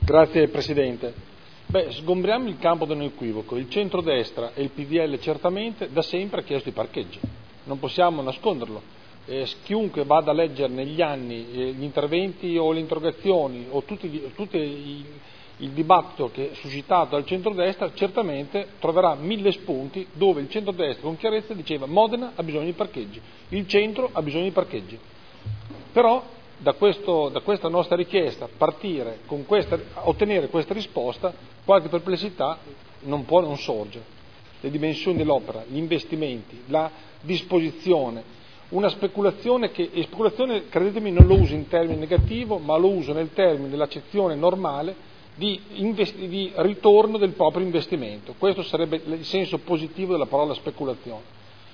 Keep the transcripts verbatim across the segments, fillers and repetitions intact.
Grazie Presidente. Beh, sgombriamo il campo da un equivoco. Il centrodestra e il P D L certamente da sempre ha chiesto i parcheggi, non possiamo nasconderlo. Eh, chiunque vada a leggere negli anni eh, gli interventi o le interrogazioni o tutti, tutti i, il dibattito che è suscitato dal centrodestra certamente troverà mille spunti dove il centrodestra con chiarezza diceva Modena ha bisogno di parcheggi, il centro ha bisogno di parcheggi. Però da, questo, da questa nostra richiesta partire con questa, ottenere questa risposta, qualche perplessità non può non sorgere. Le dimensioni dell'opera, gli investimenti, la disposizione, una speculazione che, e speculazione credetemi non lo uso in termini negativo, ma lo uso nel termine dell'accezione normale di, investi, di ritorno del proprio investimento. Questo sarebbe il senso positivo della parola speculazione.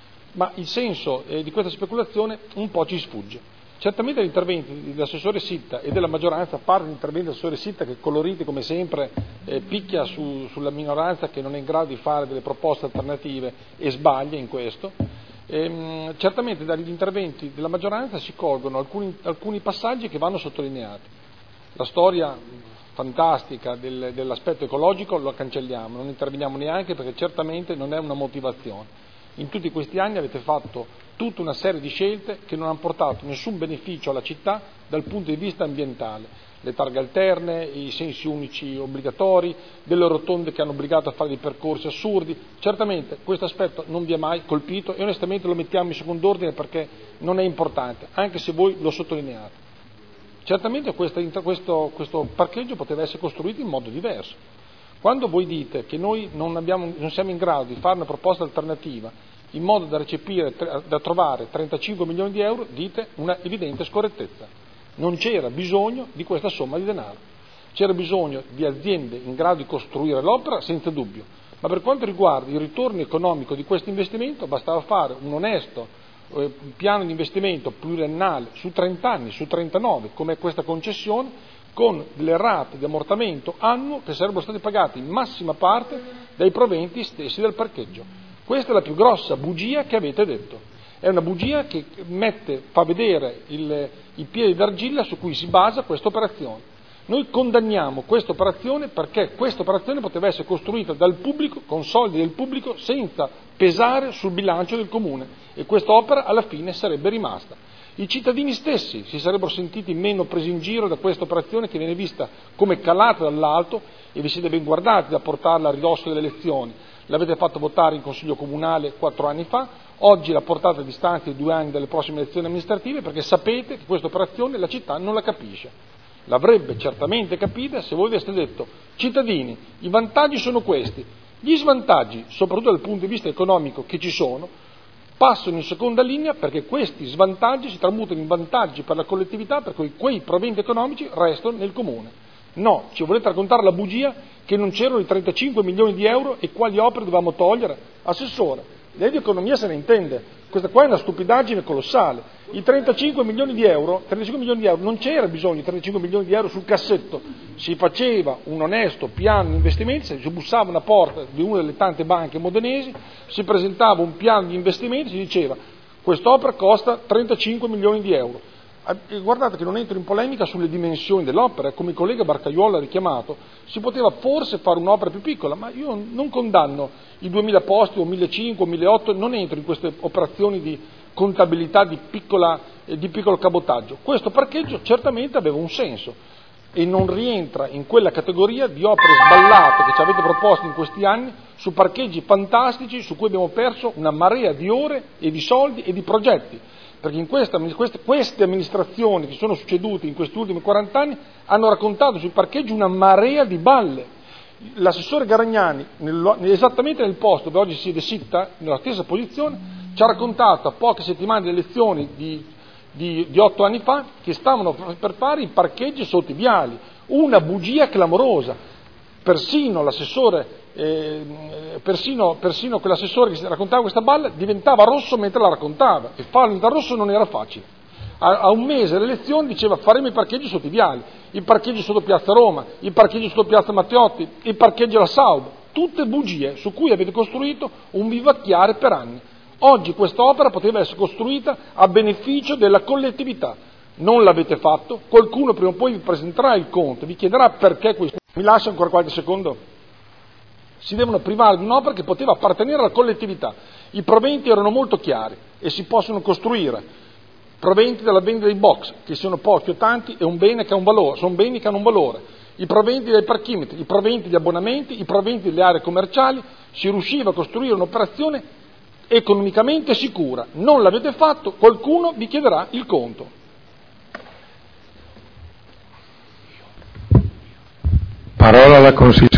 Ma il senso eh, di questa speculazione un po' ci sfugge. Certamente gli interventi dell'assessore Sitta e della maggioranza, a parte l'intervento dell'assessore Sitta che coloriti come sempre eh, picchia su, sulla minoranza che non è in grado di fare delle proposte alternative e sbaglia in questo, ehm, certamente dagli interventi della maggioranza si colgono alcuni, alcuni passaggi che vanno sottolineati. La storia fantastica del, dell'aspetto ecologico lo cancelliamo, non interveniamo neanche perché certamente non è una motivazione. In tutti questi anni avete fatto tutta una serie di scelte che non hanno portato nessun beneficio alla città dal punto di vista ambientale. Le targhe alterne, i sensi unici obbligatori, delle rotonde che hanno obbligato a fare dei percorsi assurdi. Certamente questo aspetto non vi ha mai colpito e onestamente lo mettiamo in secondo ordine perché non è importante, anche se voi lo sottolineate. Certamente questa, questo, questo parcheggio poteva essere costruito in modo diverso. Quando voi dite che noi non, abbiamo, non siamo in grado di fare una proposta alternativa in modo da recepire, da trovare trentacinque milioni di euro, dite una evidente scorrettezza. Non c'era bisogno di questa somma di denaro. C'era bisogno di aziende in grado di costruire l'opera senza dubbio, ma per quanto riguarda il ritorno economico di questo investimento bastava fare un onesto eh, piano di investimento pluriennale su trenta anni, su trentanove, come questa concessione, con delle rate di ammortamento annuo che sarebbero state pagate in massima parte dai proventi stessi del parcheggio. Questa è la più grossa bugia che avete detto. È una bugia che mette, fa vedere il, i piedi d'argilla su cui si basa questa operazione. Noi condanniamo questa operazione perché questa operazione poteva essere costruita dal pubblico, con soldi del pubblico, senza pesare sul bilancio del comune e quest'opera alla fine sarebbe rimasta. I cittadini stessi si sarebbero sentiti meno presi in giro da questa operazione che viene vista come calata dall'alto e vi siete ben guardati da portarla a ridosso delle elezioni. L'avete fatto votare in Consiglio Comunale quattro anni fa, oggi la portate a distanza di due anni dalle prossime elezioni amministrative perché sapete che questa operazione la città non la capisce. L'avrebbe certamente capita se voi aveste detto cittadini, i vantaggi sono questi, gli svantaggi, soprattutto dal punto di vista economico che ci sono, passano in seconda linea perché questi svantaggi si tramutano in vantaggi per la collettività, per cui quei proventi economici restano nel comune. No, ci volete raccontare la bugia che non c'erano i trentacinque milioni di euro e quali opere dovevamo togliere? Assessore, lei di economia se ne intende, questa qua è una stupidaggine colossale. I trentacinque milioni di euro, trentacinque milioni di euro, non c'era bisogno di trentacinque milioni di euro sul cassetto, si faceva un onesto piano di investimenti, si bussava una porta di una delle tante banche modenesi, si presentava un piano di investimenti, si diceva quest'opera costa trentacinque milioni di euro. E guardate che non entro in polemica sulle dimensioni dell'opera, come il collega Barcaiuolo ha richiamato, si poteva forse fare un'opera più piccola, ma io non condanno i duemila posti o millecinquecento o milleottocento, non entro in queste operazioni di contabilità di, piccola, eh, di piccolo cabotaggio. Questo parcheggio certamente aveva un senso e non rientra in quella categoria di opere sballate che ci avete proposto in questi anni su parcheggi fantastici su cui abbiamo perso una marea di ore e di soldi e di progetti. Perché in questa, queste, queste amministrazioni che sono succedute in questi ultimi quaranta anni hanno raccontato sui parcheggi una marea di balle. L'assessore Garagnani, nel, esattamente nel posto dove oggi siede Sitta, nella stessa posizione, ci ha raccontato a poche settimane delle elezioni di, di, di otto anni fa che stavano per fare i parcheggi sotto i viali. Una bugia clamorosa. Persino l'assessore Eh, persino, persino quell'assessore che raccontava questa balla diventava rosso mentre la raccontava e farlo diventare rosso non era facile. A, a un mese delle elezioni diceva faremo i parcheggi sotto i viali, i parcheggi sotto Piazza Roma, i parcheggi sotto Piazza Matteotti, i parcheggi alla Saub, tutte bugie su cui avete costruito un vivacchiare per anni. Oggi quest'opera poteva essere costruita a beneficio della collettività, non l'avete fatto, qualcuno prima o poi vi presenterà il conto, vi chiederà perché questo Mi lascia ancora qualche secondo? Si devono privare di un'opera che poteva appartenere alla collettività. I proventi erano molto chiari e si possono costruire. Proventi dalla vendita dei box, che siano pochi o tanti, è un bene che ha un valore, sono beni che hanno un valore. I proventi dei parchimetri, i proventi degli abbonamenti, i proventi delle aree commerciali, si riusciva a costruire un'operazione economicamente sicura. Non l'avete fatto, qualcuno vi chiederà il conto. Parola alla Consigliere.